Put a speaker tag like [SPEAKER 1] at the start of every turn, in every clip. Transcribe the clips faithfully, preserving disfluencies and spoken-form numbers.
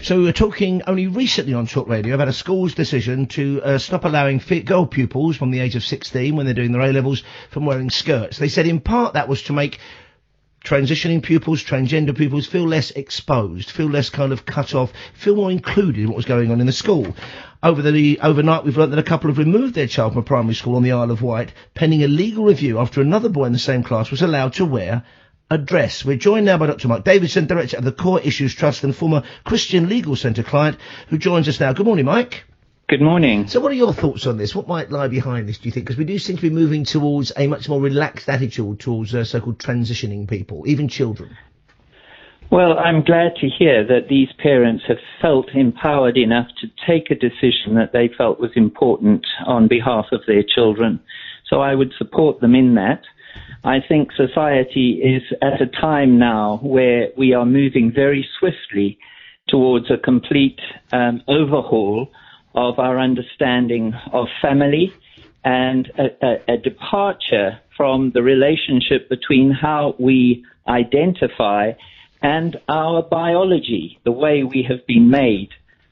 [SPEAKER 1] So we were talking only recently on Talk Radio about a school's decision to uh, stop allowing fi- girl pupils from the age of sixteen, when they're doing their A-levels, from wearing skirts. They said in part that was to make transitioning pupils, transgender pupils, feel less exposed, feel less kind of cut off, feel more included in what was going on in the school. Over the overnight, we've learnt that a couple have removed their child from a primary school on the Isle of Wight, pending a legal review after another boy in the same class was allowed to wear a dress. We're joined now by Doctor Mike Davidson, Director of the Core Issues Trust and former Christian Legal Centre client, who joins us now. Good morning, Mike.
[SPEAKER 2] Good morning.
[SPEAKER 1] So what are your thoughts on this? What might lie behind this, do you think? Because we do seem to be moving towards a much more relaxed attitude towards uh, so-called transitioning people, even children.
[SPEAKER 2] Well, I'm glad to hear that these parents have felt empowered enough to take a decision that they felt was important on behalf of their children. So I would support them in that. I think society is at a time now where we are moving very swiftly towards a complete um, overhaul of our understanding of family and a, a, a departure from the relationship between how we identify and our biology, the way we have been made.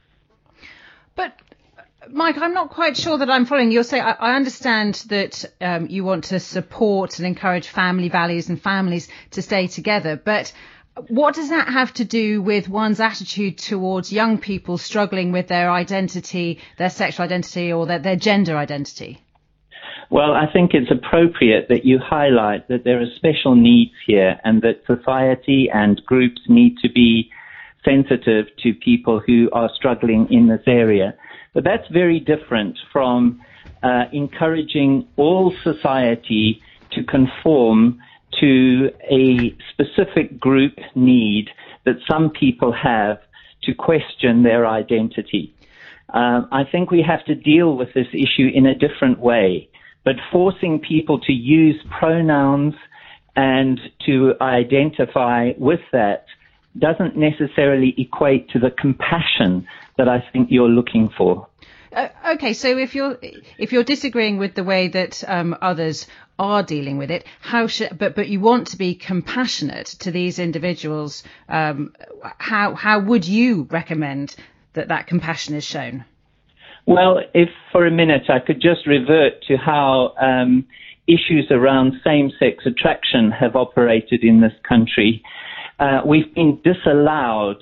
[SPEAKER 3] But, Mike, I'm not quite sure that I'm following. You're saying, I, I understand that um, you want to support and encourage family values and families to stay together, but what does that have to do with one's attitude towards young people struggling with their identity, their sexual identity or their, their gender identity?
[SPEAKER 2] Well, I think it's appropriate that you highlight that there are special needs here and that society and groups need to be sensitive to people who are struggling in this area. But that's very different from uh, encouraging all society to conform to a specific group need that some people have to question their identity. Um, I think we have to deal with this issue in a different way, but forcing people to use pronouns and to identify with that doesn't necessarily equate to the compassion that I think you're looking for.
[SPEAKER 3] Uh, okay, so if you're if you're disagreeing with the way that um, others are dealing with it, how should but but you want to be compassionate to these individuals, um, how how would you recommend that that compassion is shown?
[SPEAKER 2] Well, if for a minute I could just revert to how um, issues around same-sex attraction have operated in this country. Uh, we've been disallowed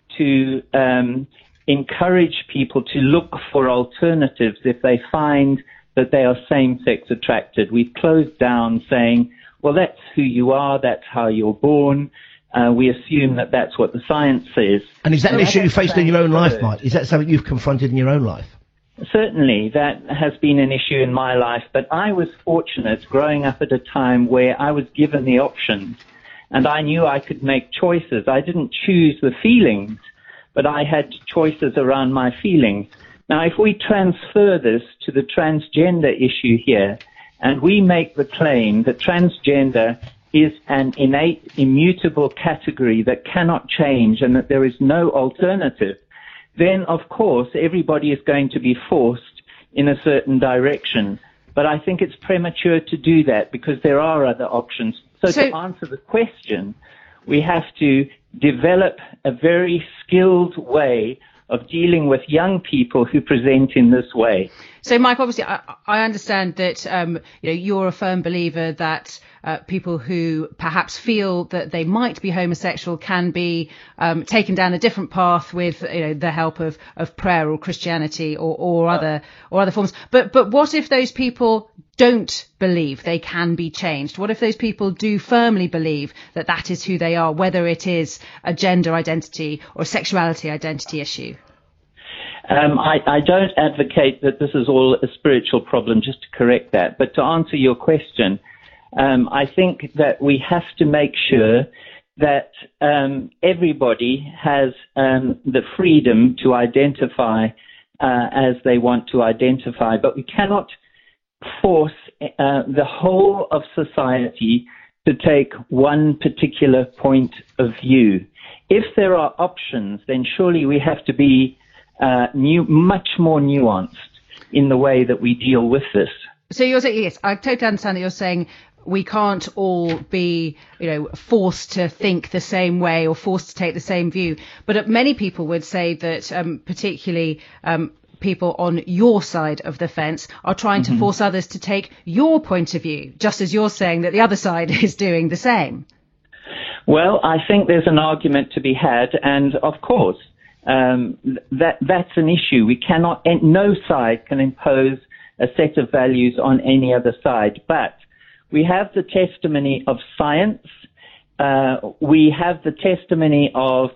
[SPEAKER 2] to um, encourage people to look for alternatives if they find that they are same-sex attracted. We've closed down saying, well, that's who you are, that's how you're born. Uh, we assume that that's what the science says.
[SPEAKER 1] And is that
[SPEAKER 2] so
[SPEAKER 1] an issue you faced in your own life, Mike? Is that something you've confronted in your own life?
[SPEAKER 2] Certainly, that has been an issue in my life, but I was fortunate growing up at a time where I was given the options and I knew I could make choices. I didn't choose the feelings, but I had choices around my feelings. Now, if we transfer this to the transgender issue here, and we make the claim that transgender is an innate, immutable category that cannot change and that there is no alternative, then, of course, everybody is going to be forced in a certain direction. But I think it's premature to do that because there are other options. So, so to answer the question, we have to develop a very skilled way of dealing with young people who present in this way.
[SPEAKER 3] So, Mike, obviously, I, I understand that um, you know, you're a firm believer that uh, people who perhaps feel that they might be homosexual can be um, taken down a different path with you know, the help of, of prayer or Christianity or, or other or other forms. But but what if those people don't believe they can be changed? What if those people do firmly believe that that is who they are, whether it is a gender identity or a sexuality identity issue?
[SPEAKER 2] Um, I, I don't advocate that this is all a spiritual problem, just to correct that. But to answer your question, um, I think that we have to make sure that um, everybody has um, the freedom to identify uh, as they want to identify, but we cannot force uh, the whole of society to take one particular point of view. If there are options, then surely we have to be uh, new, much more nuanced in the way that we deal with this.
[SPEAKER 3] So you're saying, yes, I totally understand that you're saying we can't all be, you know, forced to think the same way or forced to take the same view. But uh, many people would say that, um, particularly um, people on your side of the fence are trying mm-hmm. to force others to take your point of view, just as you're saying that the other side is doing the same.
[SPEAKER 2] Well, I think there's an argument to be had, and of course, um, that that's an issue. We cannot, no side can impose a set of values on any other side. But we have the testimony of science. Uh, we have the testimony of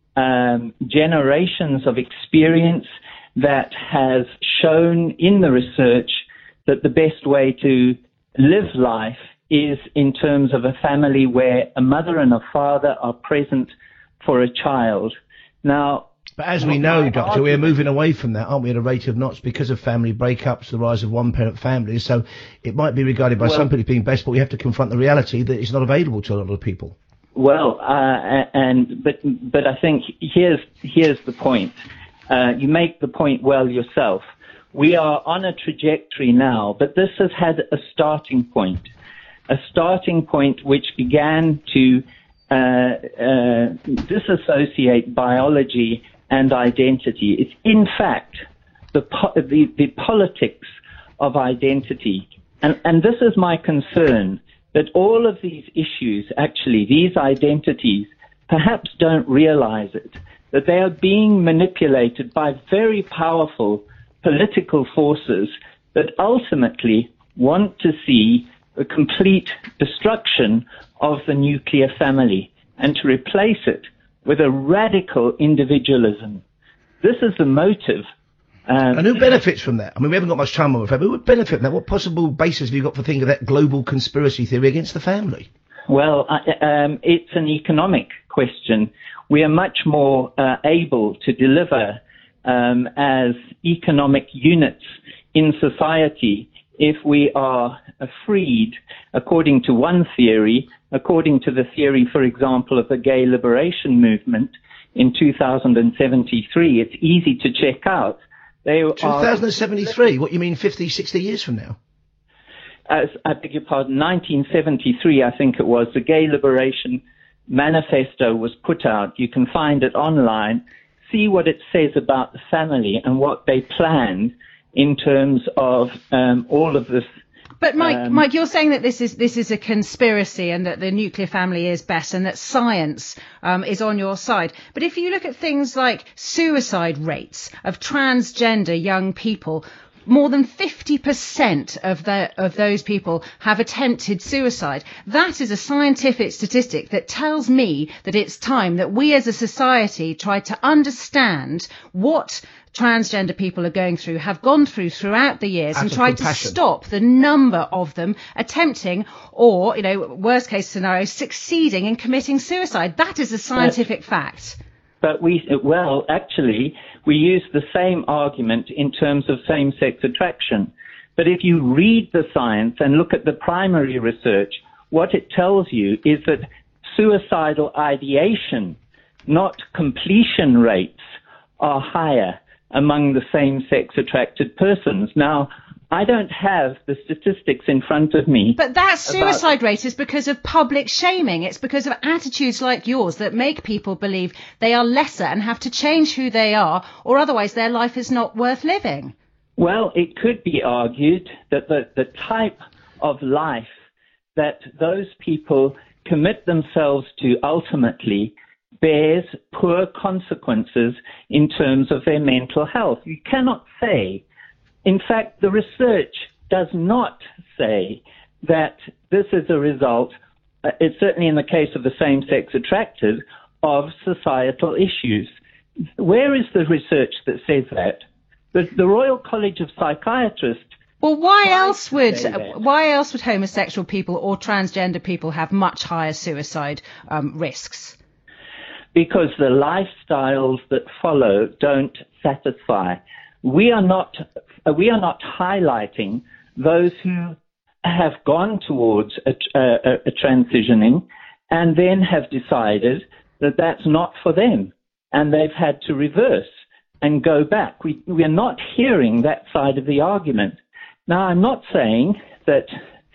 [SPEAKER 2] um, generations of experience that has shown in the research that the best way to live life is in terms of a family where a mother and a father are present for a child. Now,
[SPEAKER 1] but as we know, Doctor, we're moving away from that, aren't we, at a rate of knots because of family breakups, the rise of one-parent families. So it might be regarded by well, some people being best, but we have to confront the reality that it's not available to a lot of people.
[SPEAKER 2] Well, uh, and but but I think here's here's the point. Uh, you make the point well yourself. We are on a trajectory now, but this has had a starting point. A starting point which began to uh, uh, disassociate biology and identity. It's in fact the, po- the the politics of identity, and and this is my concern, that all of these issues, actually these identities, perhaps don't realize it, that they are being manipulated by very powerful political forces that ultimately want to see the complete destruction of the nuclear family and to replace it with a radical individualism. This is the motive. Um,
[SPEAKER 1] and who benefits from that? I mean, we haven't got much time, I'm afraid, but who would benefit from that? What possible basis have you got for thinking of that global conspiracy theory against the family?
[SPEAKER 2] Well, uh, um, it's an economic question. We are much more uh, able to deliver um, as economic units in society if we are freed, according to one theory, according to the theory, for example, of the gay liberation movement in two thousand seventy-three. It's easy to check out. They
[SPEAKER 1] two thousand seventy-three? Are, what, you mean fifty, sixty years from now?
[SPEAKER 2] As, I beg your pardon, nineteen seventy-three, I think it was, the Gay Liberation Manifesto was put out. You can find it online. See what it says about the family and what they planned in terms of um, all of this.
[SPEAKER 3] But Mike,
[SPEAKER 2] um,
[SPEAKER 3] Mike, you're saying that this is this is a conspiracy and that the nuclear family is best and that science um, is on your side. But if you look at things like suicide rates of transgender young people, more than fifty percent of the, of those people have attempted suicide. That is a scientific statistic that tells me that it's time that we as a society try to understand what transgender people are going through, have gone through throughout the years, and try to stop the number of them attempting or, you know, worst case scenario, succeeding in committing suicide. That is a scientific
[SPEAKER 2] but,
[SPEAKER 3] fact.
[SPEAKER 2] But we, well, actually, we use the same argument in terms of same-sex attraction. But if you read the science and look at the primary research, what it tells you is that suicidal ideation, not completion rates, are higher among the same-sex attracted persons. Now, I don't have the statistics in front of me.
[SPEAKER 3] But that suicide rate is because of public shaming. It's because of attitudes like yours that make people believe they are lesser and have to change who they are, or otherwise their life is not worth living.
[SPEAKER 2] Well, it could be argued that the, the type of life that those people commit themselves to ultimately bears poor consequences in terms of their mental health. You cannot say, in fact, the research does not say that this is a result, uh, it's certainly in the case of the same-sex attracted, of societal issues. Where is the research that says that? The, the Royal College of Psychiatrists.
[SPEAKER 3] Well, why else would why else would homosexual people or transgender people have much higher suicide um, risks?
[SPEAKER 2] Because the lifestyles that follow don't satisfy. We are not we are not highlighting those who have gone towards a, a, a transitioning and then have decided that that's not for them, and they've had to reverse and go back. We we are not hearing that side of the argument. Now, I'm not saying that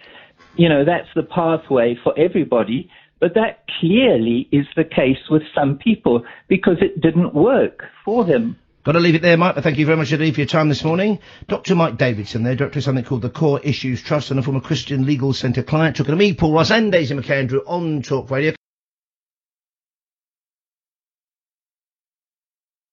[SPEAKER 2] you know, that's the pathway for everybody. But that clearly is the case with some people because it didn't work for them.
[SPEAKER 1] Got to leave it there, Mike, but thank you very much indeed for your time this morning. Doctor Mike Davidson there, director of something called the Core Issues Trust and a former Christian Legal Centre client, talking to me, Paul Ross, and Daisy McAndrew on Talk Radio.